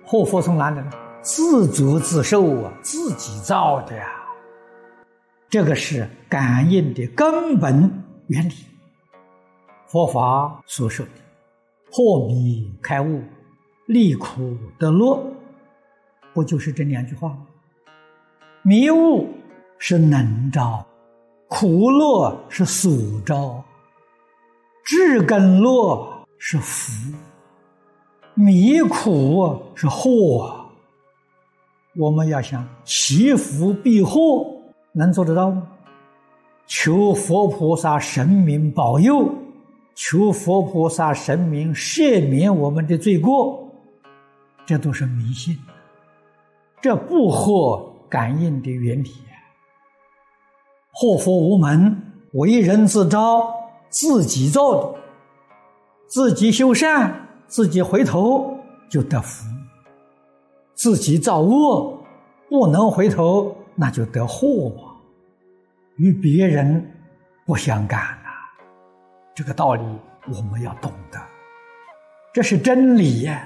祸福从哪里呢？自作自受啊，自己造的呀。这个是感应的根本原理。佛法所说的破迷开悟，离苦得乐，不就是这2句话吗？迷悟是能招，苦乐是所招，智跟乐是福，迷苦是祸。我们要想祈福避祸，能做得到吗？求佛菩萨神明保佑，求佛菩萨神明赦免我们的罪过，这都是迷信，这不合感应的原理。祸福无门，为人自招，自己造的，自己修善，自己回头就得福；自己造恶，不能回头，那就得祸，与别人不相干啊。这个道理我们要懂得，这是真理呀。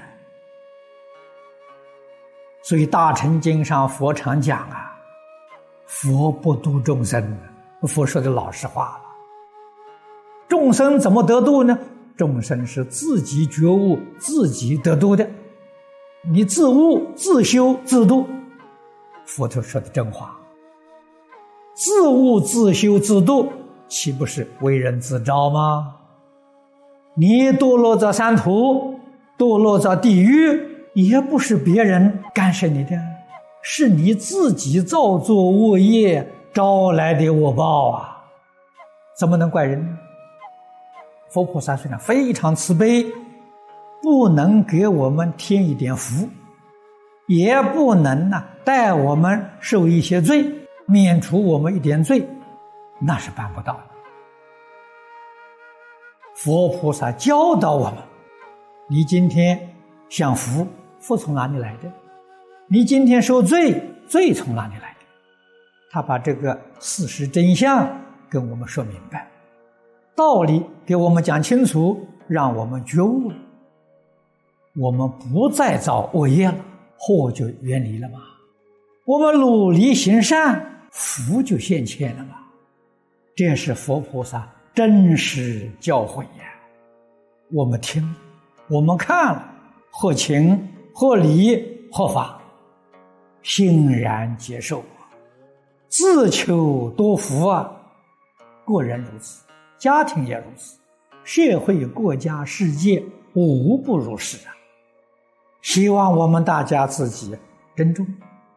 所以大乘经上佛常讲啊，佛不度众生，佛说的老实话了。众生怎么得度呢？众生是自己觉悟，自己得度的。你自悟、自修、自度，佛陀说的真话。自悟、自修、自度，岂不是为人自招吗？你堕落在三途，堕落在地狱，也不是别人干涉你的，是你自己造作恶业招来的恶报啊！怎么能怪人呢？佛菩萨虽然非常慈悲，不能给我们添一点福，也不能带我们受一些罪，免除我们一点罪，那是办不到的。佛菩萨教导我们，你今天享福，福从哪里来的？你今天受罪，罪从哪里来的？他把这个事实真相跟我们说明白，道理给我们讲清楚，让我们觉悟了，我们不再造恶业了，祸就远离了嘛。我们努力行善，福就现前了嘛。这是佛菩萨真实教诲呀。我们听，我们看了，合情合理合法，欣然接受，自求多福啊。个人如此，家庭也如此，社会国家世界无不如是啊。希望我们大家自己珍重。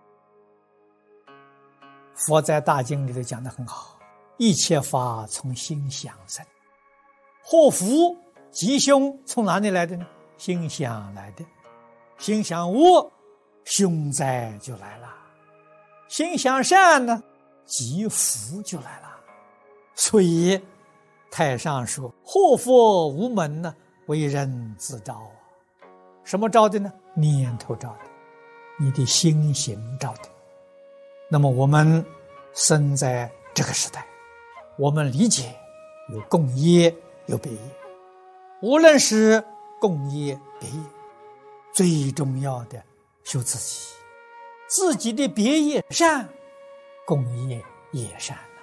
佛在大经里头讲得很好，一切法从心想生。祸福吉凶从哪里来的呢？心想来的。心想恶，凶灾就来了；心想善呢，吉福就来了。所以太上说，祸福无门呢，为人自招啊。什么招的呢？念头招的，你的心行招的。那么我们生在这个时代，我们理解有共业有别业，无论是共业别业，最重要的修自己，自己的别业善，共业也善啊。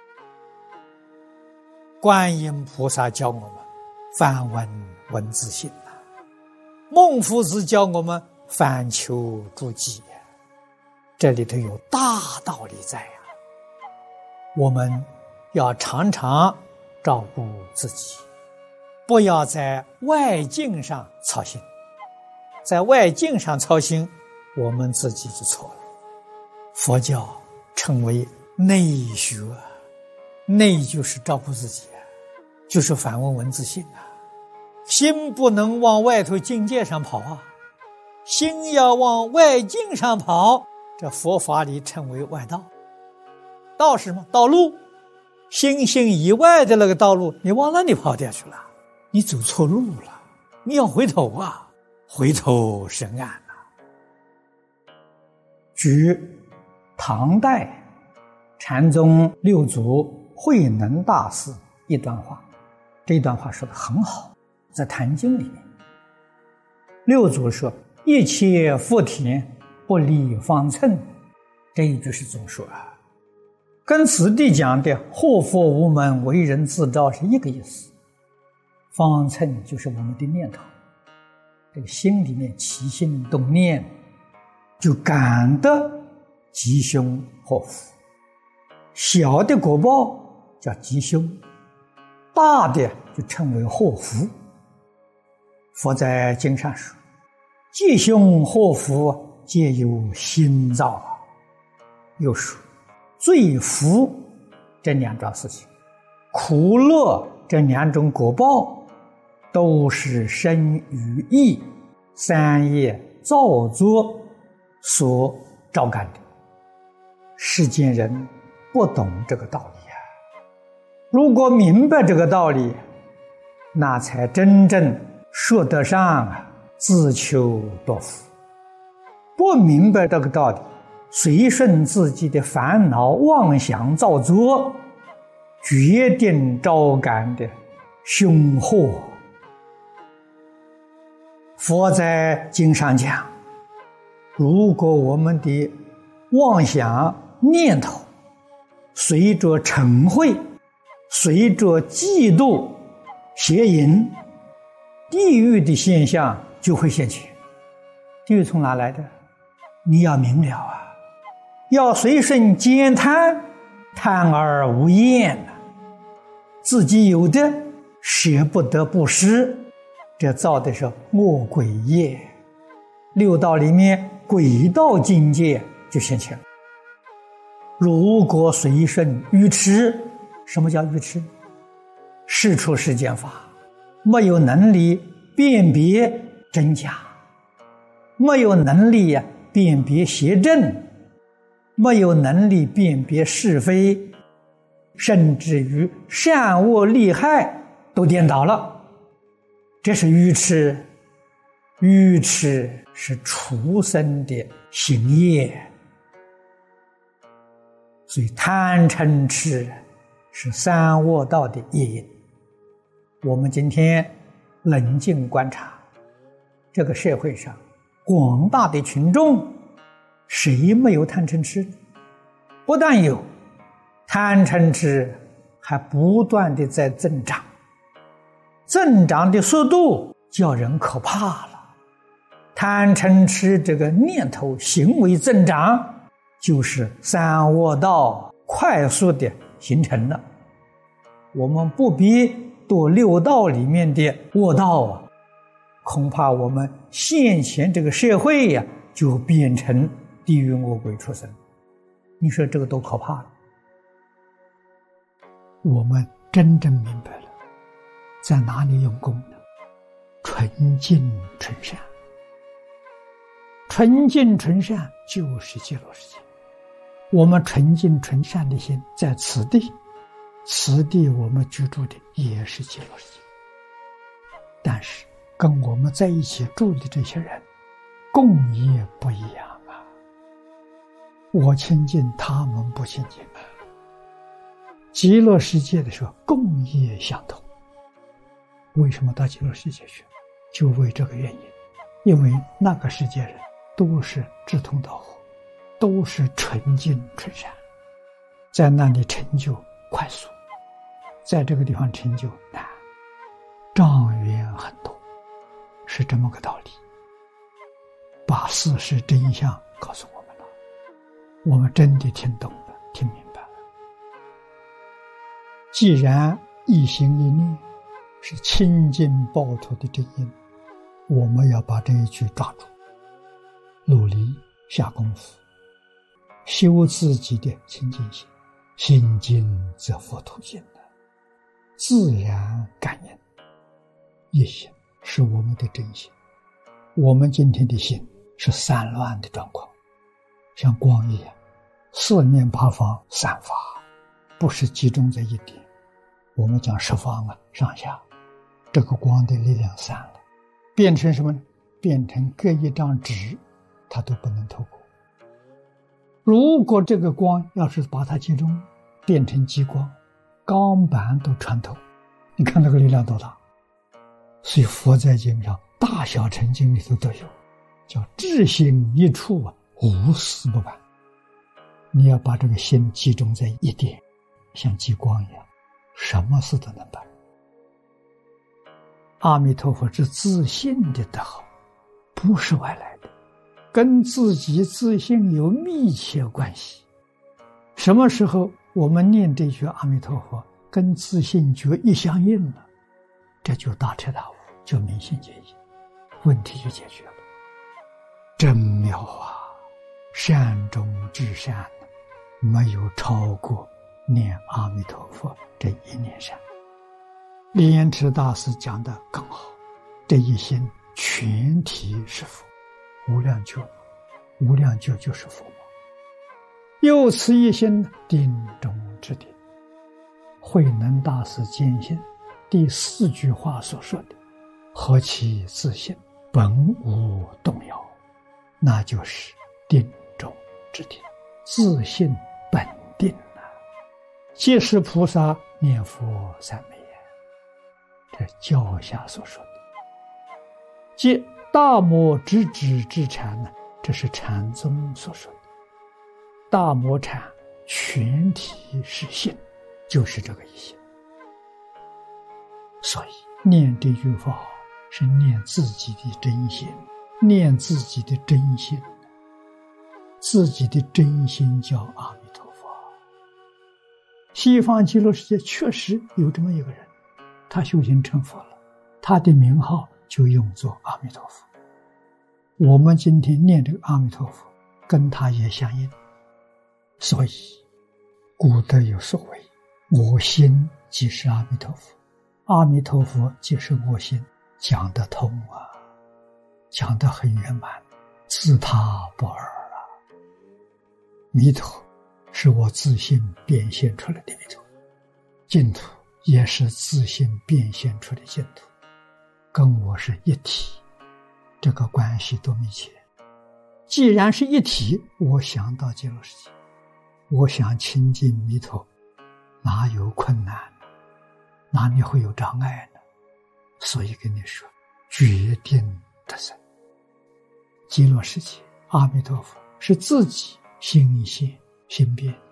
观音菩萨教我们反闻闻自性啊，孟夫子教我们反求诸己，这里头有大道理在啊。我们要常常照顾自己，不要在外境上操心，在外境上操心，我们自己就错了。佛教称为内学，内就是照顾自己，就是反问闻自性啊。心不能往外头境界上跑啊，心要往外境上跑，这佛法里称为外道。道是什么？道路。心性以外的那个道路，你往哪里跑掉去了？你走错路了，你要回头啊，回头是岸啊。举唐代禅宗六祖慧能大师一段话，这段话说得很好，在《坛经》里面，六祖说： 一切福田不离方寸，这一句是总说啊，跟此地讲的祸福无门，为人自照是一个意思。方寸就是我们的念头，这个心里面起心动念，就感得吉凶祸福。小的果报叫吉凶，大的就称为祸福。佛在经上说，吉凶祸福皆由心造啊。又说罪福这两桩事情，苦乐这两种果报，都是生于意三业造作所招感的。世间人不懂这个道理啊，如果明白这个道理，那才真正说得上自求多福。不明白这个道理，随顺自己的烦恼妄想造作，决定招感的凶祸。佛在经上讲，如果我们的妄想念头随着嗔恚，随着嫉妒邪淫，地狱的现象就会现前。地狱从哪来的？你要明了啊，要随顺兼贪，贪而无厌自己有的舍不得布施，这造的是恶鬼业。六道里面鬼道境界就现前了。如果随顺愚痴，什么叫愚痴？事出世间法，没有能力辨别真假，没有能力辨别邪正，没有能力辨别是非，甚至于善恶利害都颠倒了，这是愚痴。愚痴是畜生的行业，所以贪嗔痴是三恶道的业因。我们今天冷静观察，这个社会上广大的群众，谁没有贪嗔痴？不但有，贪嗔痴还不断的在增长，增长的速度叫人可怕了。贪嗔痴这个念头行为增长，就是三恶道快速的形成了。我们不必堕六道里面的恶道恐怕我们现前这个社会就变成地狱恶鬼畜生。你说这个多可怕了。我们真正明白了在哪里用功呢？纯净纯善。纯净纯善就是极乐世界。我们纯净纯善的心在此地，此地我们居住的也是极乐世界。但是跟我们在一起住的这些人共业不一样啊，我亲近他们不亲近啊。极乐世界的时候共业相同，为什么到极乐世界去？就为这个原因，因为那个世界人都是志同道合，都是纯净纯善，在那里成就快速，在这个地方成就难，障缘很多，是这么个道理。把事实真相告诉我们了，我们真的听懂了，听明白了。既然一心一念是清净报土的真因，我们要把这一句抓住，努力下功夫，修自己的清净心，心净则佛土净了，自然感应。一心是我们的真心，我们今天的心是散乱的状况，像光一样，四面八方散发，不是集中在一点。我们讲十方上下，这个光的力量散了，变成什么呢？变成各一张纸，它都不能透过。如果这个光要是把它集中，变成激光，钢板都穿透，你看这个力量多大。所以佛在经上大小乘经里头都有， 叫至心一处啊，无事不办。你要把这个心集中在一点，像激光一样，什么事都能办。阿弥陀佛之自信的德好，不是外来的，跟自己自信有密切关系。什么时候我们念这句阿弥陀佛，跟自信觉一相应了，这就大彻大悟，就明心见性，问题就解决了。真妙啊！善中至善，没有超过念阿弥陀佛这一念善。莲延池大师讲的更好，这一心全体是佛，无量觉，无量觉就是佛嘛。又此一心，定中之定。慧能大师坚信第4句话所说的何其自信，本无动摇，那就是定中之定，自信本定啊。即是菩萨念佛三昧，这教下所说的。即大摩直指之禅呢，这是禅宗所说的。大摩禅全体是信，就是这个意思。所以念这句佛号是念自己的真心，念自己的真心，自己的真心叫阿弥陀佛。西方极乐世界确实有这么一个人，他修行成佛了，他的名号就用作阿弥陀佛。我们今天念这个阿弥陀佛，跟他也相应。所以古德有所谓，我心即是阿弥陀佛，阿弥陀佛即是我心，讲得通啊，讲得很圆满，自他不二啊。弥陀是我自信变现出来的弥陀，净土也是自信变现出的净土，跟我是一体，这个关系多密切。既然是一体，我想到极乐世界，我想亲近弥陀，哪有困难呢？哪里会有障碍呢？所以跟你说，决定得胜。极乐世界阿弥陀佛是自己心现心变，